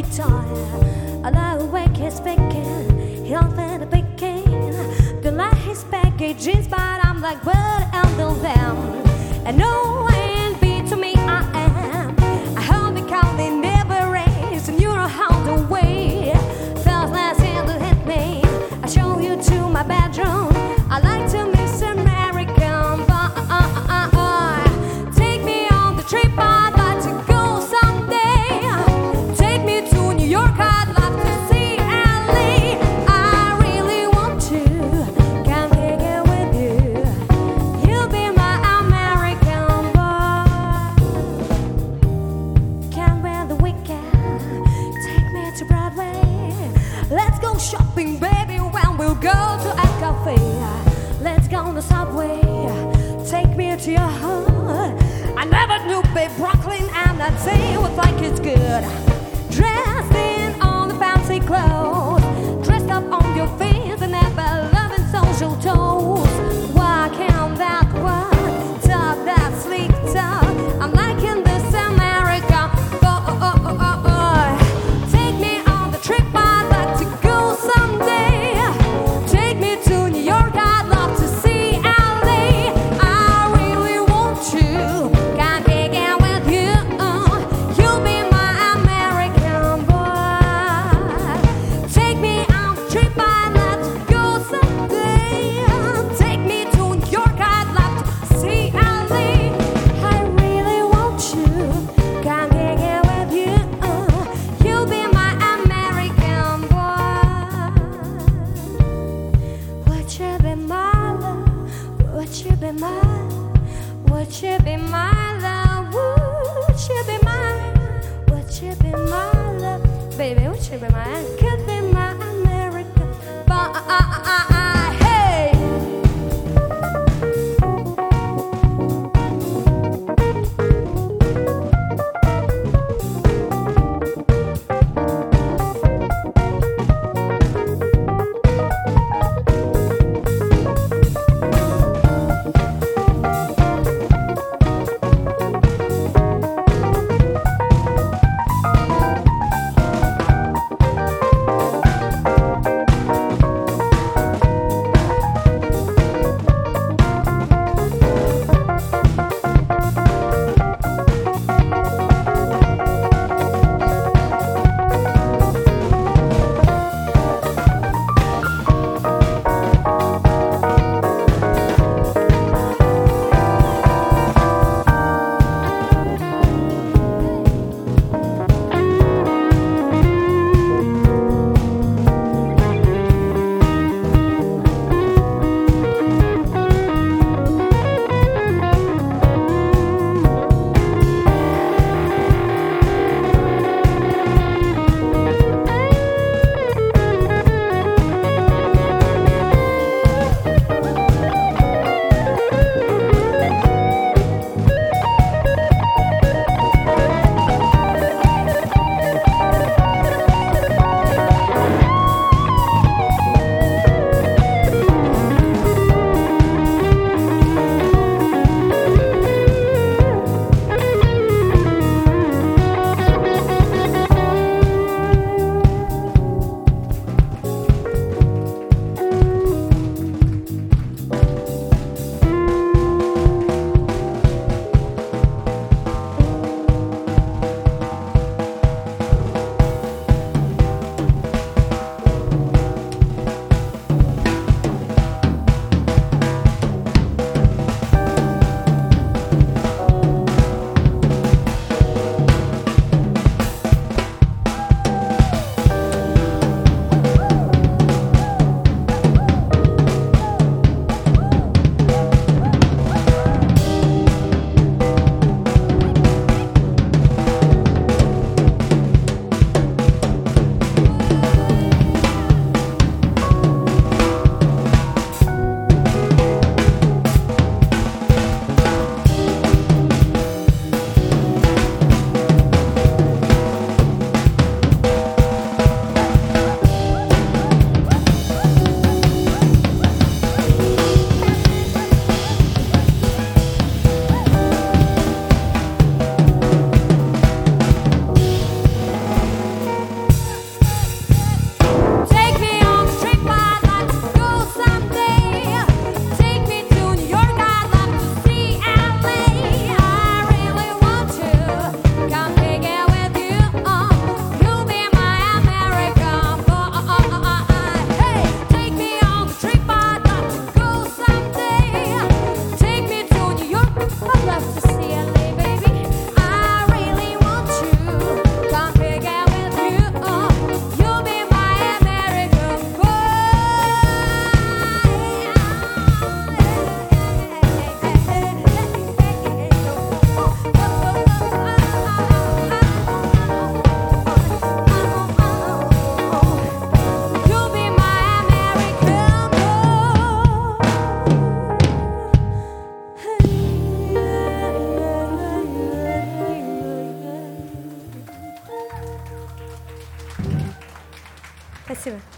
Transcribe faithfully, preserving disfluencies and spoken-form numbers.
time. I lie awake, he's speaking, he'll fit a picking. The light his packages, but I'm like, but under them. And no envy to me, I am. I hold the count, they never raise, and you know how the way. Feels last in the hit me. I show you to my bedroom. I like to miss American, but take me on the trip. I'd like to go someday. Take me to New York. I'd love to see L A. I really want to come hang out with you. You'll be my American boy. Can't wear the weekend. Take me to Broadway. Let's go shopping, baby, when we'll go to a cafe. Let's go on the subway. Take me to your heart. I never knew, babe, Brooklyn, and I'd say it was like it's good. Dressed in all the fancy clothes, dressed up on your face and never loving social toes. Why can't that one talk that sleek talk? I'm liking this America. Oh, oh, oh, oh, oh. Take me on the trip. I'd like to go someday. Take me to New York. I'd love to see L A. I really want to come hang out with you. You'll be my American boy. Спасибо.